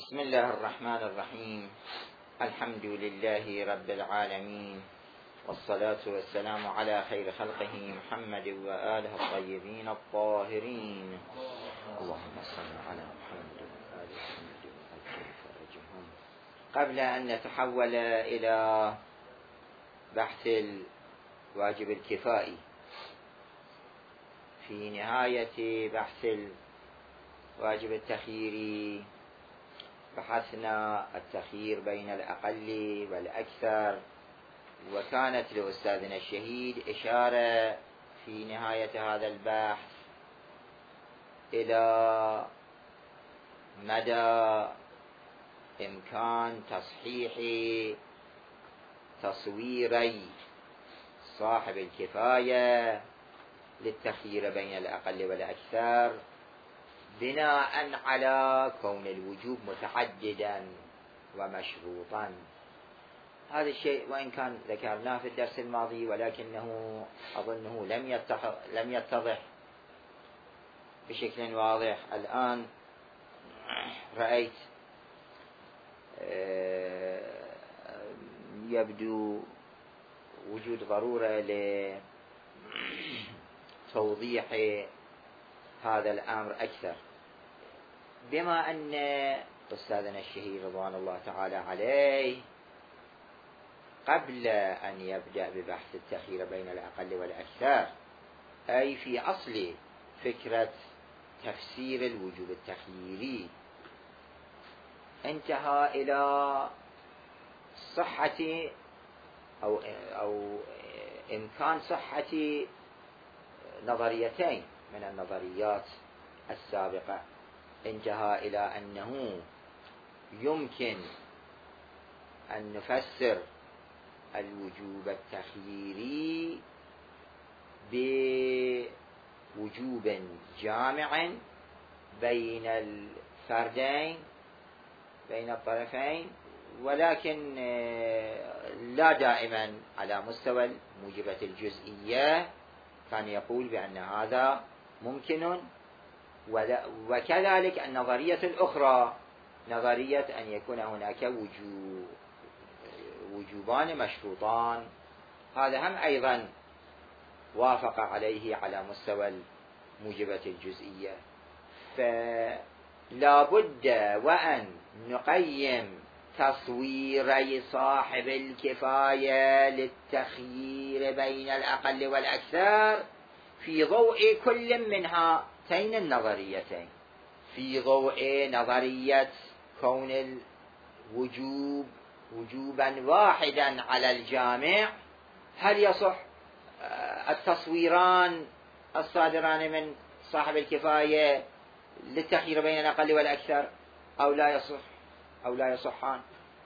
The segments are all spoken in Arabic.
بسم الله الرحمن الرحيم. الحمد لله رب العالمين، والصلاة والسلام على خير خلقه محمد وآله الطيبين الطاهرين. اللهم صل على محمد وآل محمد وعجل فرجهم. قبل أن نتحول إلى بحث الواجب الكفائي، في نهاية بحث الواجب التخييري بحثنا التخيير بين الأقل والأكثر، وكانت لأستاذنا الشهيد إشارة في نهاية هذا البحث إلى مدى إمكان تصحيح تصويري صاحب الكفاية للتخيير بين الأقل والأكثر بناء على كون الوجوب متعددا ومشروطا. هذا الشيء وإن كان ذكرناه في الدرس الماضي، ولكنه أظنه لم يتضح بشكل واضح. الآن رأيت يبدو وجود ضرورة لتوضيح هذا الأمر أكثر، بما أن أستاذنا الشهيد رضوان الله تعالى عليه قبل أن يبدأ ببحث التخيير بين الأقل والأكثر، أي في أصل فكرة تفسير الوجوب التخييري، انتهى إلى صحة أو إمكان صحة نظريتين من النظريات السابقة. انتهى إلى أنه يمكن أن نفسر الوجوب التخييري بوجوب جامع بين الفردين بين الطرفين، ولكن لا دائما على مستوى الموجبة الجزئية. كان يقول بأن هذا ممكن، وكذلك النظرية الأخرى نظرية أن يكون هناك وجوبان مشروطان، هذا هم أيضا وافق عليه على مستوى الموجبة الجزئية. فلا بد وأن نقيم تصويري صاحب الكفاية للتخيير بين الأقل والأكثر في ضوء كل من هاتين النظريتين، في ضوء نظرية كون الوجوب وجوبا واحدا على الجامع. هل يصح التصويران الصادران من صاحب الكفاية للتخيير بين الأقل والأكثر أو لا يصح أو لا يصحان؟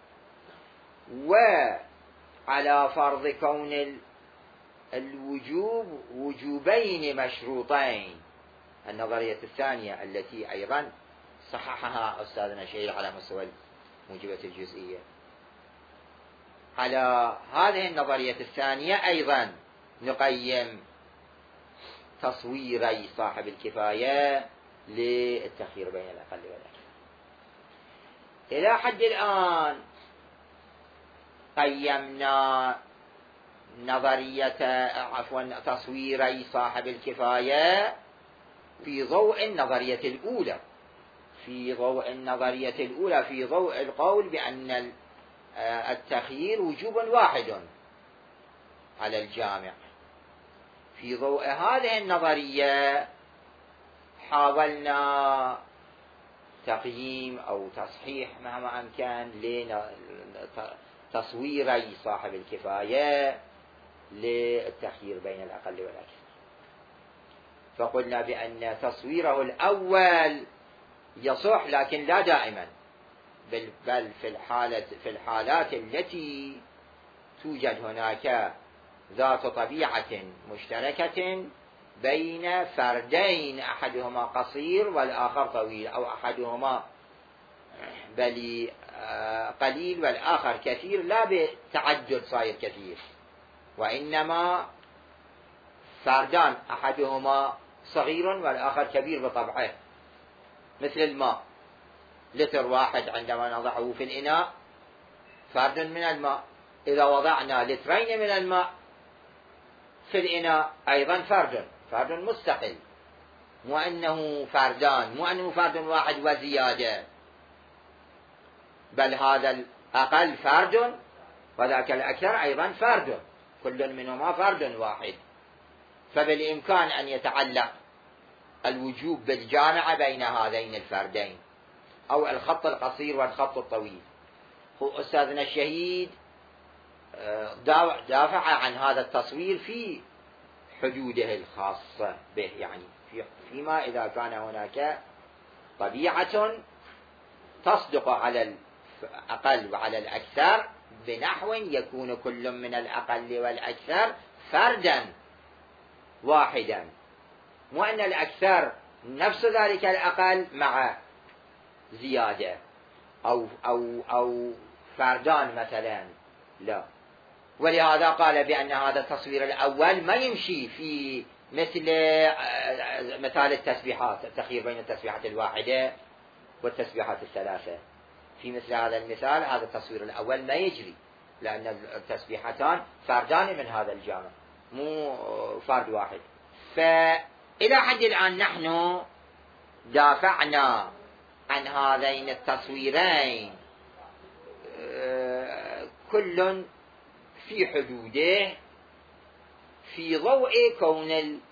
وعلى فرض كون الوجوب وجوبين مشروطين، النظرية الثانية التي أيضا صححها أستاذنا الشهيد على مستوى الموجبة الجزئية، على هذه النظرية الثانية أيضا نقيم تصويري صاحب الكفاية للتخيير بين الأقل والأكثر. إلى حد الآن قيمنا تصويري صاحب الكفاية في ضوء النظرية الأولى، في ضوء القول بأن التخيير وجوب واحد على الجامع. في ضوء هذه النظرية حاولنا تقييم أو تصحيح مهما أمكن لتصويري صاحب الكفاية للتخيير بين الأقل والأكثر. فقلنا بأن تصويره الأول يصح، لكن لا دائما، بل في الحالات التي توجد هناك ذات طبيعة مشتركة بين فردين أحدهما قصير والآخر طويل، أو أحدهما قليل والآخر كثير، لا بتعدد صاير كثير، وإنما فردان أحدهما صغير والآخر كبير بطبعه، مثل الماء لتر واحد عندما نضعه في الإناء فرد من الماء، إذا وضعنا لترين من الماء في الإناء أيضا فرد مستقل، مو أنه فردان، مو أنه فرد واحد وزيادة، بل هذا الأقل فرد وذاك الأكثر أيضا فرد، كل منهما فرد واحد. فبالإمكان أن يتعلق الوجوب بالجامعة بين هذين الفردين، أو الخط القصير والخط الطويل. هو أستاذنا الشهيد دافع عن هذا التصوير في حدوده الخاصة به، يعني فيما إذا كان هناك طبيعة تصدق على الأقل وعلى الأكثر بنحو يكون كل من الأقل والأكثر فردا واحدا، وأن الأكثر نفس ذلك الأقل مع زيادة أو فردان مثلا، لا. ولهذا قال بأن هذا التصوير الأول ما يمشي في مثال التسبيحات، التخيير بين التسبيحة الواحدة والتسبيحات الثلاثة. في مثل هذا المثال هذا التصوير الأول ما يجري، لأن التسبيحتان فردان من هذا الجامع، مو فرد واحد. فإلى حد الآن نحن دافعنا عن هذين التصويرين كل في حدوده في ضوء كون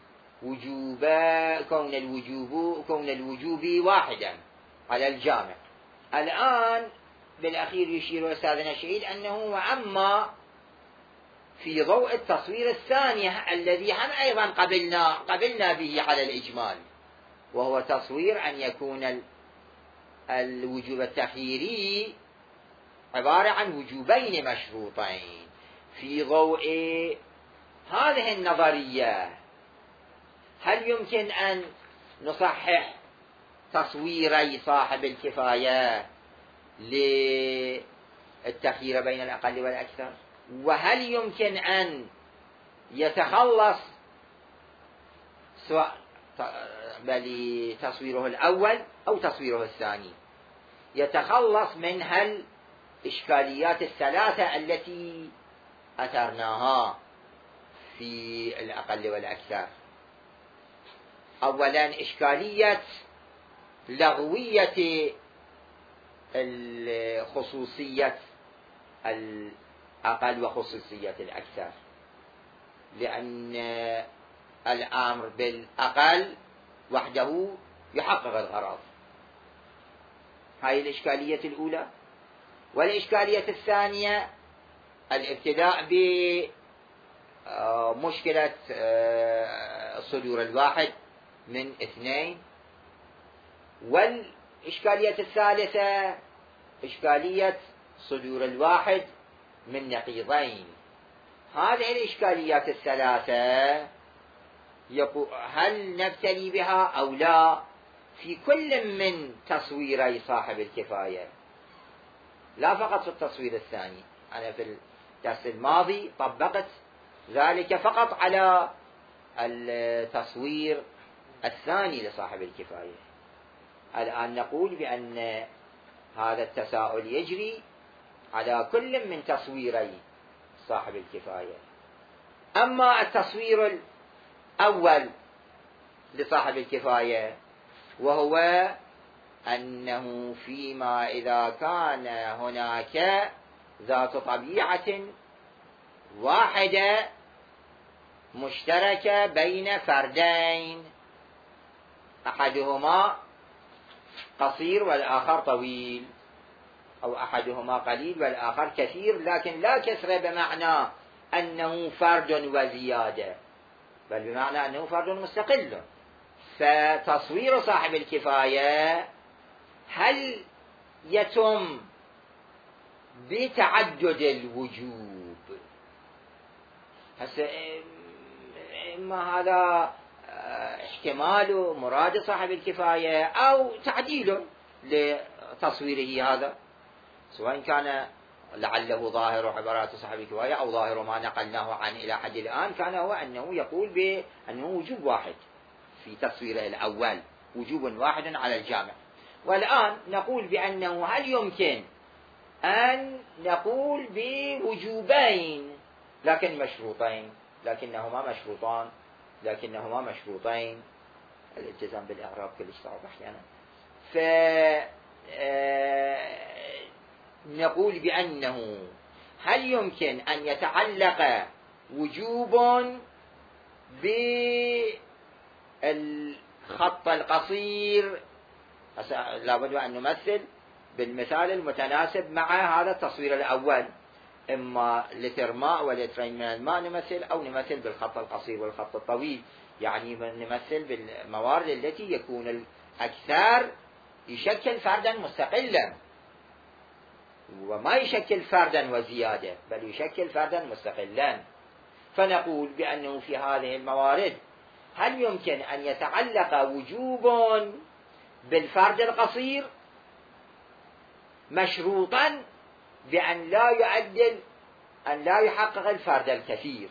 الوجوب واحدا على الجامع. الآن بالأخير يشير أستاذنا الشهيد أنه وأما في ضوء التصوير الثاني الذي هم أيضا قبلنا به على الإجمال، وهو تصوير أن يكون الوجوب التخييري عبارة عن وجوبين مشروطين. في ضوء هذه النظرية هل يمكن أن نصحح تصويري صاحب الكفاية للتخيير بين الأقل والأكثر؟ وهل يمكن أن يتخلص سواء بل تصويره الأول أو تصويره الثاني يتخلص من الإشكاليات الثلاثة التي أثرناها في الأقل والأكثر؟ أولا إشكالية لغوية خصوصية الأقل وخصوصية الأكثر، لأن الأمر بالأقل وحده يحقق الغرض. هاي الإشكالية الأولى. والإشكالية الثانية الابتداء بمشكلة صدور الواحد من اثنين، والإشكالية الثالثة إشكالية صدور الواحد من نقيضين. هذه الإشكاليات الثلاثة هل نبتلي بها أو لا في كل من تصويري صاحب الكفاية، لا فقط في التصوير الثاني. أنا في الدرس الماضي طبقت ذلك فقط على التصوير الثاني لصاحب الكفاية. الآن نقول بأن هذا التساؤل يجري على كل من تصويري صاحب الكفاية. أما التصوير الأول لصاحب الكفاية وهو أنه فيما إذا كان هناك ذات طبيعة واحدة مشتركة بين فردين، أحدهما قصير والآخر طويل، أو أحدهما قليل والآخر كثير، لكن لا كثرة بمعنى أنه فرد وزيادة، بل بمعنى أنه فرد مستقل. فتصوير صاحب الكفاية هل يتم بتعدد الوجوب؟ هسه إما هذا احتمال مراد صاحب الكفاية أو تعديل لتصويره هذا، سواء كان لعله ظاهر عبارات صاحب الكفاية أو ظاهر ما نقلناه عن إلى حد الآن كان هو أنه يقول بأنه وجوب واحد في تصويره الأول، وجوب واحد على الجامع. والآن نقول بأنه هل يمكن أن نقول بوجوبين لكن مشروطين، لكنهما مشروطين الالتزام بالإعراب كلش صعب أحيانا. فنقول بأنه هل يمكن أن يتعلق وجوب بالخط القصير؟ لابد أن نمثل بالمثال المتناسب مع هذا التصوير الأول، إما لتر ماء ولترين من الماء نمثل، أو نمثل بالخط القصير والخط الطويل، يعني نمثل بالموارد التي يكون الأكثر يشكل فردا مستقلا وما يشكل فردا وزيادة، بل يشكل فردا مستقلا. فنقول بأنه في هذه الموارد هل يمكن أن يتعلق وجوب بالفرد القصير مشروطا بأن لا يحقق الفرد الكثير،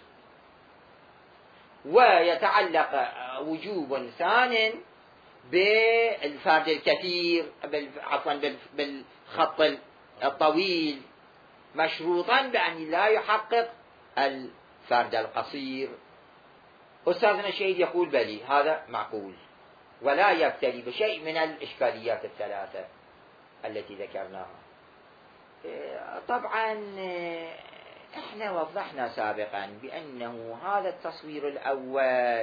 ويتعلق وجوب ثان بالفرد الكثير بالخط الطويل مشروطا بأن لا يحقق الفرد القصير. أستاذنا الشهيد يقول بلي هذا معقول ولا يبتلي بشيء من الإشكاليات الثلاثة التي ذكرناها. طبعا احنا وضحنا سابقا بأنه هذا التصوير الأول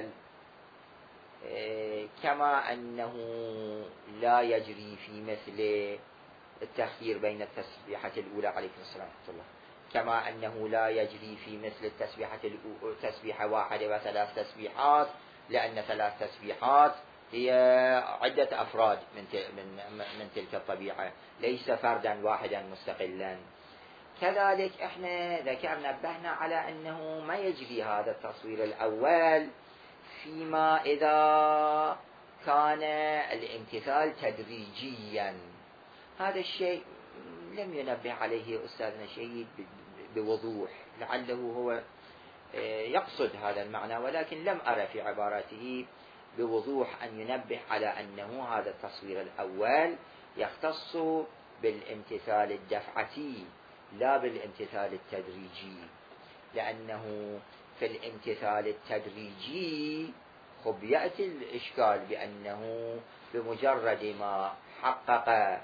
كما أنه لا يجري في مثل التخيير بين التسبيحة الأولى عليكم السلام ورحمة الله، كما أنه لا يجري في مثل تسبيحة واحدة وثلاث تسبيحات، لأن ثلاث تسبيحات هي عدة أفراد من تلك الطبيعة، ليس فردا واحدا مستقلا. كذلك احنا نبهنا على أنه ما يجري هذا التصوير الأول فيما إذا كان الامتثال تدريجيا. هذا الشيء لم ينبه عليه أستاذنا الشهيد بوضوح، لعله هو يقصد هذا المعنى، ولكن لم أرى في عبارته بوضوح أن ينبه على أنه هذا التصوير الأول يختص بالامتثال الدفعتي لا بالامتثال التدريجي، لأنه في الامتثال التدريجي خب يأتي الإشكال بأنه بمجرد ما حقق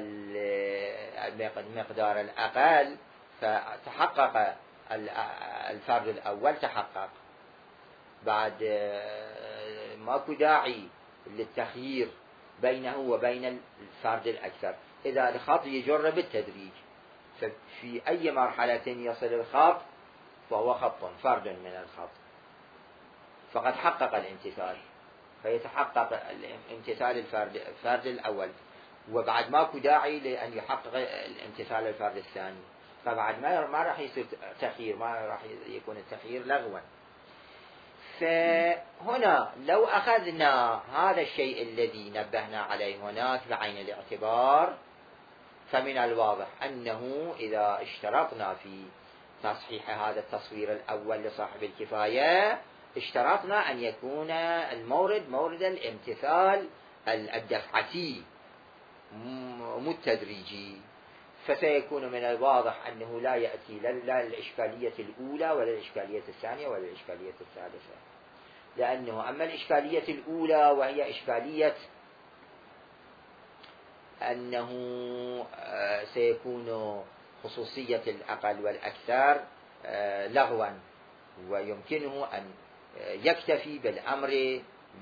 المقدار الأقل فتحقق الفرد الأول، تحقق بعد ماكو داعي للتخيير بينه وبين الفرد الأكثر. إذا الخط يجر بالتدريج ففي أي مرحلة يصل الخط فهو خط فرد من الخط فقد حقق الامتثال، فيتحقق الامتثال الفرد الأول، وبعد ماكو داعي لأن يحقق الامتثال الفرد الثاني، فبعد ما راح يصير تخيير، ما راح يكون التخيير لغوا. فهنا لو أخذنا هذا الشيء الذي نبهنا عليه هناك بعين الاعتبار، فمن الواضح أنه إذا اشترطنا في تصحيح هذا التصوير الأول لصاحب الكفاية اشترطنا أن يكون المورد مورد الامتثال الدفعتي مو التدريجي، فسيكون من الواضح أنه لا يأتي لا الإشكالية الأولى ولا الإشكالية الثانية ولا الإشكالية الثالثة، لأنه أما الإشكالية الأولى وهي إشكالية أنه سيكون خصوصية الأقل والأكثر لغوا، ويمكنه أن يكتفي بالأمر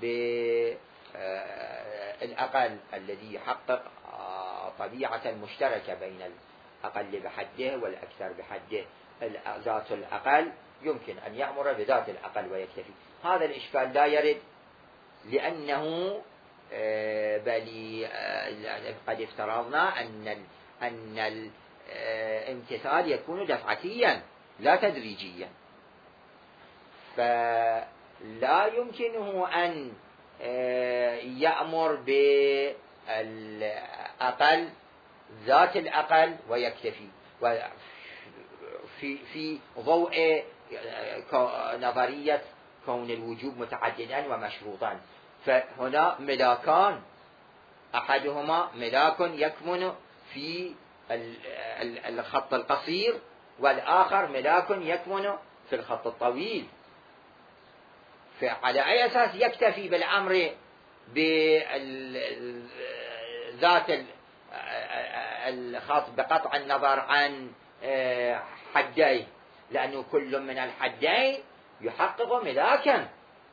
بالأقل الذي يحقق طبيعة مشتركة بين الأقل بحده والأكثر بحده. ذات الأقل يمكن أن يأمر بذات الأقل ويكتفي. هذا الإشكال لا يرد، لأنه بل قد افترضنا أن الامتثال يكون دفعتيا لا تدريجيا، فلا يمكنه أن يأمر بالأقل ذات الأقل ويكتفي في ضوء نظرية كون الوجوب متعددا ومشروطا. فهنا ملاكان أحدهما ملاك يكمن في الخط القصير، والآخر ملاك يكمن في الخط الطويل. فعلى أي أساس يكتفي بالأمر بذات الخط بقطع النظر عن حديه؟ لأنه كل من الحدين يحقق ملاكا،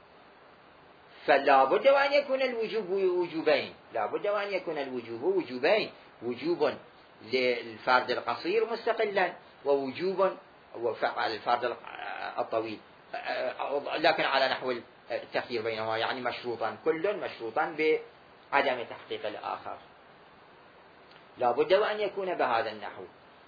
فلا بد وأن يكون الوجوب وجوبين، لا بد وأن يكون الوجوب وجوبين، وجوب للفرد القصير مستقلا، ووجوب وفعل الفرد الطويل، لكن على نحو التخيير بينهما، يعني مشروطا، كل مشروطا بعدم تحقيق الآخر. لا بد وأن يكون بهذا النحو،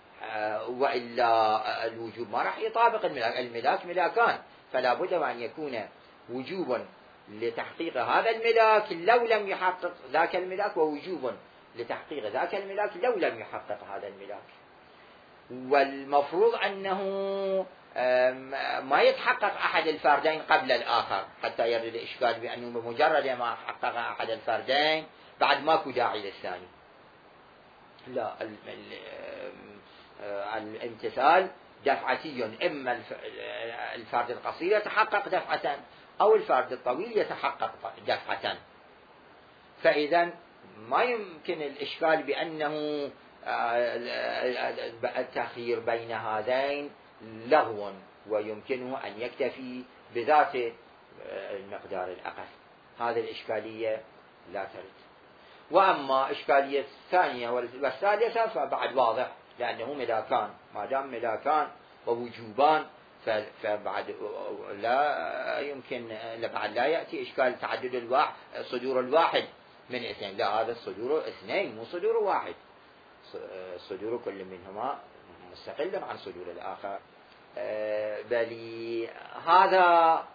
وإلا الوجوب ما راح يطابق الملاك. الملاك ملاكان، فلا بد وأن يكون وجوب لتحقيق هذا الملاك لو لم يحقق ذاك الملاك، ووجوب لتحقيق ذاك الملاك لو لم يحقق هذا الملاك. والمفروض أنه ما يتحقق أحد الفردين قبل الآخر حتى يرد الإشكال بأنه بمجرد ما حقق أحد الفردين بعد ماكو داعي للثاني. لا، الامتثال دفعتي، إما الفرد القصير يتحقق دفعة أو الفرد الطويل يتحقق دفعة. فإذا ما يمكن الإشكال بأنه التخيير بين هذين لغو، ويمكنه أن يكتفي بذات المقدار الأقل. هذه الإشكالية لا ترد. وأما إشكالية الثانية والثالثة فبعد واضح، لأنه ملاكان، ما دام ملاكان ووجوبان فبعد لا يمكن، بعد لا يأتي إشكال تعدد صدور الواحد من اثنين، لا، هذا الصدور اثنين مو صدور واحد، صدور كل منهما مستقل عن صدور الآخر. بل هذا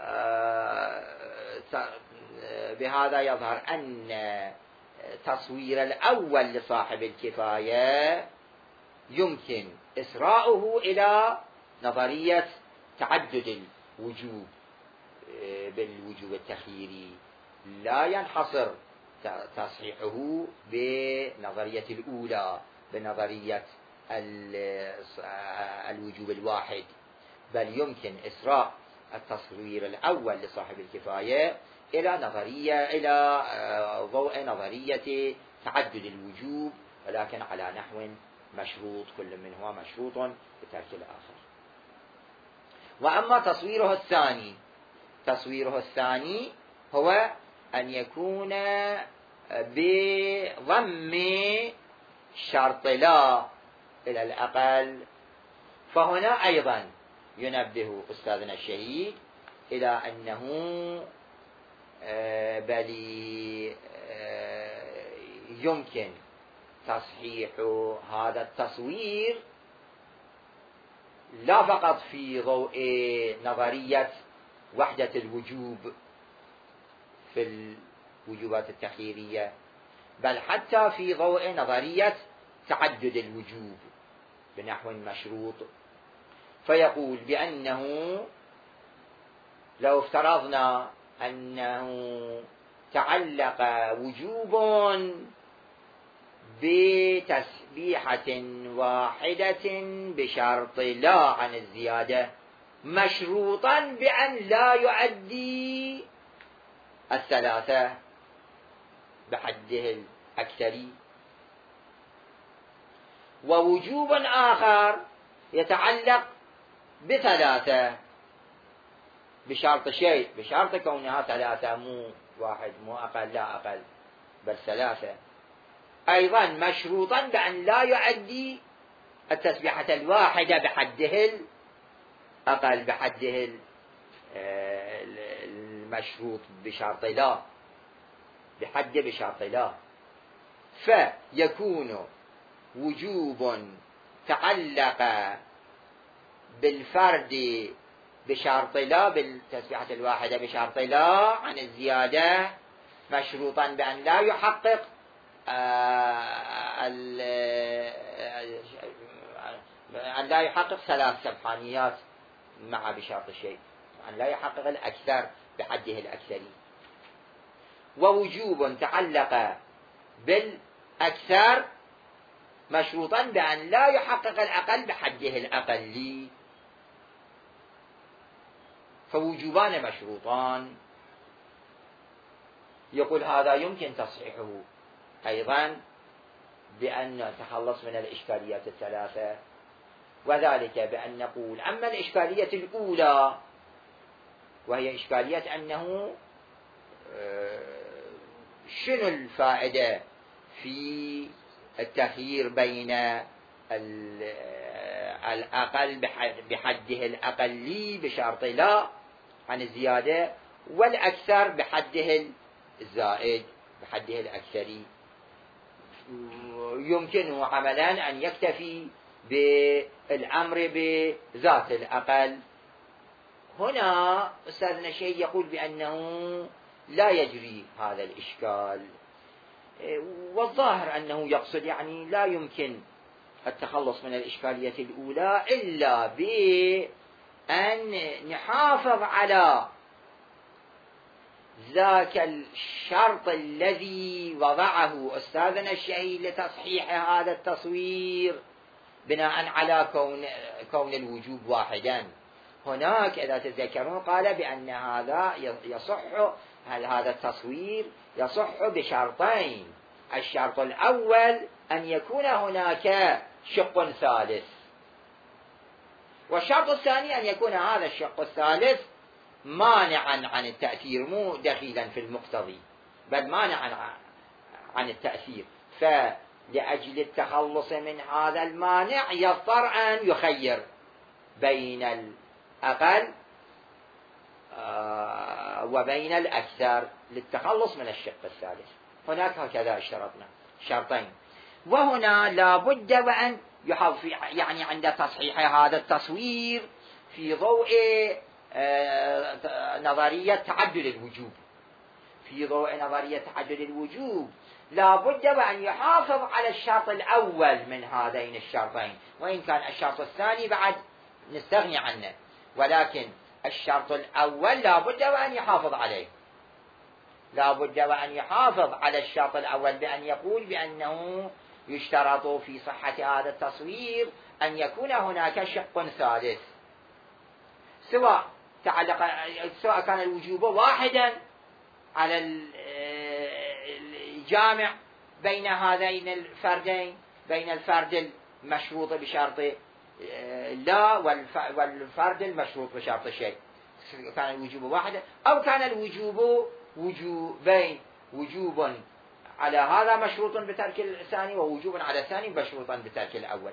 بهذا يظهر أن تصوير الأول لصاحب الكفاية يمكن إسراؤه إلى نظرية تعدد الوجوب بالوجوب التخييري، لا ينحصر تصحيحه بنظرية الأولى بنظرية الوجوب الواحد، بل يمكن إسراء التصوير الأول لصاحب الكفاية إلى ضوء نظرية تعدد الوجوب، ولكن على نحو مشروط، كل منهما مشروط بترك الآخر. وأما تصويره الثاني هو أن يكون بضم شرط لا إلى الأقل. فهنا أيضا ينبه أستاذنا الشهيد إلى أنه بل يمكن تصحيح هذا التصوير لا فقط في ضوء نظرية وحدة الوجوب في الوجوبات التخييرية، بل حتى في ضوء نظرية تعدد الوجوب بنحو مشروط. فيقول بأنه لو افترضنا أنه تعلق وجوب بتسبيحة واحدة بشرط لا عن الزيادة، مشروطا بأن لا يؤدي الثلاثة بحده الأكثري، ووجوب آخر يتعلق بثلاثة بشرط شيء، بشرط كونها ثلاثة مو واحد، مو أقل، لا أقل بل ثلاثة، أيضا مشروطا بأن لا يؤدي التسبيحة الواحدة بحده الأقل، بحده المشروط بشرط لا، بحده بشرط لا. فيكون وجوب تعلق بالفرد بشرط لا، بالتسبيحة الواحدة بشرط لا عن الزيادة، مشروطا بأن لا يحقق أن لا يحقق ثلاث سبحانيات مع بشرط شيء، أن لا يحقق الأكثر بحده الأكثري. ووجوب تعلق بالأكثر مشروطا بأن لا يحقق الأقل بحده الأقلي، فوجوبان مشروطان. يقول هذا يمكن تصحيحه أيضا بأن نتخلص من الإشكاليات الثلاثة، وذلك بأن نقول أما الإشكالية الأولى وهي إشكالية أنه شنو الفائدة في التخيير بين الأقل بحده الأقلي بشرط لا عن الزيادة، والأكثر بحده الزائد بحده الأكثري. يمكنه عملا أن يكتفي بالأمر بذات الأقل. هنا أستاذنا الشيخ يقول بأنه لا يجري هذا الإشكال، والظاهر أنه يقصد يعني لا يمكن التخلص من الإشكالية الأولى إلا بأن نحافظ على ذاك الشرط الذي وضعه أستاذنا الشهيد لتصحيح هذا التصوير بناء على كون الوجوب واحدا. هناك إذا تتذكرون قال بأن هذا يصح، هذا التصوير يصح بشرطين: الشرط الأول أن يكون هناك شق ثالث، والشرط الثاني أن يكون هذا الشق الثالث مانعا عن التأثير، مو دخيلا في المقتضي بل مانعا عن التأثير. فلأجل التخلص من هذا المانع يضطر أن يخير بين الأقل وبين الأكثر للتخلص من الشق الثالث. هناك هكذا اشترطنا شرطين، وهنا لا بد وأن يحافظ يعني عند تصحيح هذا التصوير في ضوء نظرية تعدد الوجوب. في ضوء نظرية تعدد الوجوب لا بد وأن يحافظ على الشرط الأول من هذين الشرطين، وإن كان الشرط الثاني بعد نستغني عنه، ولكن الشرط الأول لا بد وأن يحافظ عليه. لا بد وأن يحافظ على الشرط الأول بأن يقول بأنه يشترط في صحة هذا التصوير أن يكون هناك شق ثالث، سواء كان الوجوب واحدا على الجامع بين هذين الفردين، بين الفرد المشروط بشرط لا والفرد المشروط بشرط شيء. كان الوجوب واحدا أو كان الوجوب وجوبين: وجوب على هذا مشروط بترك الثاني، ووجوب على الثاني مشروطا بترك الأول.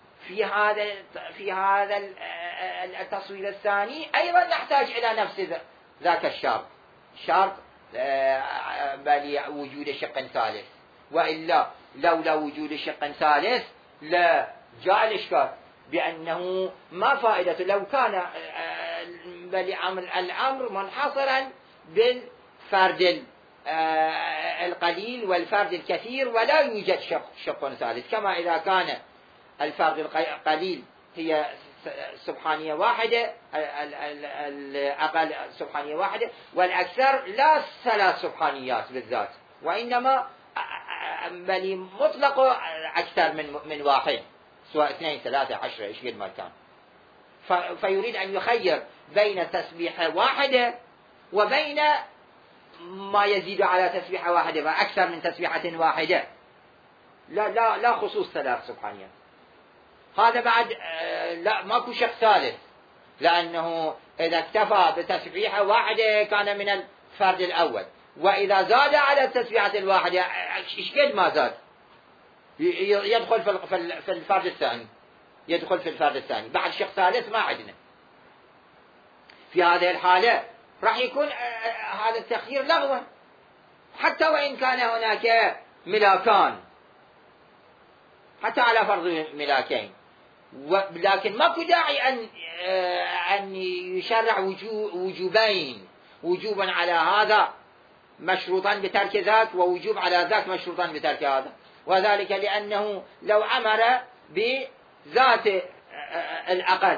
في هذا التصوير الثاني أيضا نحتاج إلى نفس ذاك الشرط، شرط بل وجود شق ثالث، وإلا لولا وجود شق ثالث لا جاء الإشكال بأنه ما فائدة لو كان بل الأمر منحصرا بالفرد القليل والفرد الكثير ولا يوجد شق ثالث، كما إذا كان الفرد القليل هي سبحانية واحدة، الأقل سبحانية واحدة، والأكثر لا ثلاث سبحانيات بالذات، وإنما بل مطلق أكثر من واحد، سواء 2 3 10 إيش قد ما كان. فيريد أن يخير بين تسبيحة واحدة وبين ما يزيد على تسبيحة واحدة وأكثر من تسبيحة واحدة، لا خصوص 3 سبحانيات. هذا بعد لا ماكو شق ثالث، لأنه إذا اكتفى بتسبيحة واحدة كان من الفرد الأول، وإذا زاد على التسبيحة الواحدة إيش قد ما زاد يدخل في الفرد الثاني، يدخل في الفرد الثاني، بعد شق ثالث ما عندنا. في هذه الحالة راح يكون هذا التخيير لغوا، حتى وإن كان هناك ملاكان، حتى على فرض ملاكين، لكن ماكو داعي أن يشرع وجوبين: وجوبا على هذا مشروطا بترك ذاك، ووجوب على ذاك مشروطا بترك هذا. وذلك لأنه لو أمر بذات الأقل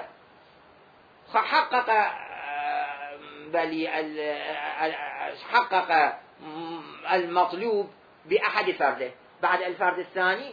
حقق المطلوب بأحد فرده، بعد الفرد الثاني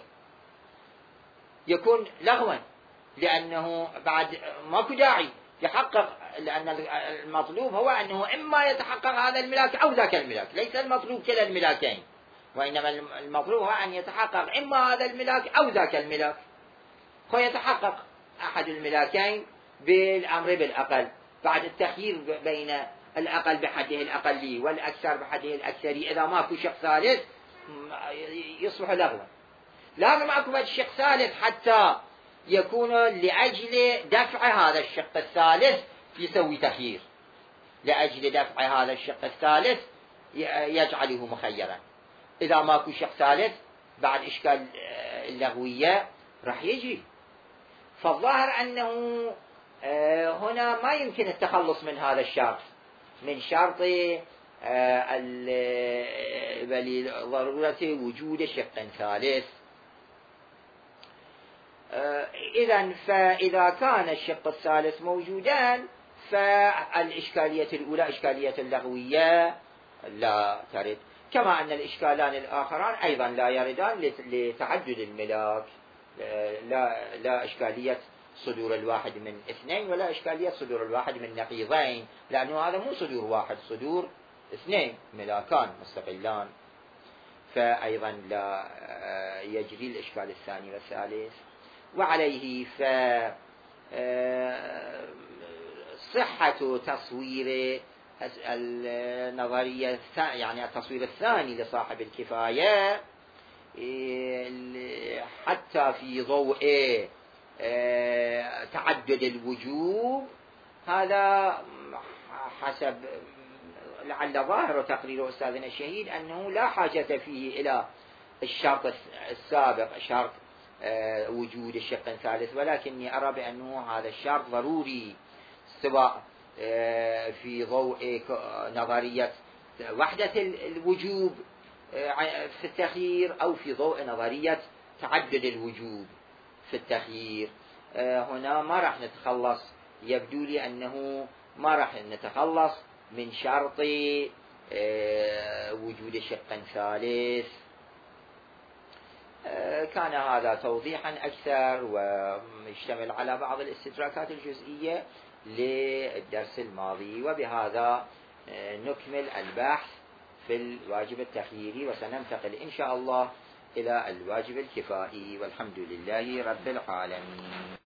يكون لغوا، لأنه بعد ماكو داعي يحقق، لأن المطلوب هو أنه إما يتحقق هذا الملاك أو ذاك الملاك، ليس المطلوب كلا الملاكين، وإنما المطلوب هو أن يتحقق إما هذا الملاك أو ذاك الملاك، فيتحقق أحد الملاكين بالأمر بالأقل، بعد التخيير بين الأقل بحده الأقلي والأكثر بحده الأكثري، إذا ماكو شق ثالث يصبح لغوا. لازم أكو شق ثالث حتى يكون لأجل دفع هذا الشق الثالث يسوي تخيير، لأجل دفع هذا الشق الثالث يجعله مخيرا. إذا ماكو شق ثالث بعد إشكال اللغوية راح يجي. فالظاهر أنه هنا ما يمكن التخلص من هذا الشرط، من شرط ضرورة وجود شق ثالث. فإذا كان الشق الثالث موجودا فالإشكالية الأولى إشكالية اللغوية لا ترد، كما أن الإشكالان الآخران أيضا لا يردان لتعدد الملاك، لا إشكالية صدور الواحد من اثنين ولا إشكالية صدور الواحد من نقيضين، لأنه هذا مو صدور واحد، صدور اثنين ملاكان مستقلان، فأيضا لا يجري الإشكال الثاني والثالث. وعليه صحة تصوير النظرية يعني التصوير الثاني لصاحب الكفاية حتى في ضوء تعدد الوجوب، هذا حسب لعل ظاهر تقرير أستاذنا الشهيد أنه لا حاجة فيه إلى الشرط السابق، شرط وجود الشق الثالث، ولكني أرى بأنه هذا الشرط ضروري، سواء في ضوء نظرية وحدة الوجوب في التخيير أو في ضوء نظرية تعدد الوجوب في التخيير. هنا ما راح نتخلص، يبدو لي أنه ما راح نتخلص من شرط وجود شق ثالث. كان هذا توضيحا أكثر ويشتمل على بعض الاستدراكات الجزئية للدرس الماضي، وبهذا نكمل البحث في الواجب التخييري، وسننتقل إن شاء الله إلى الواجب الكفائي، والحمد لله رب العالمين.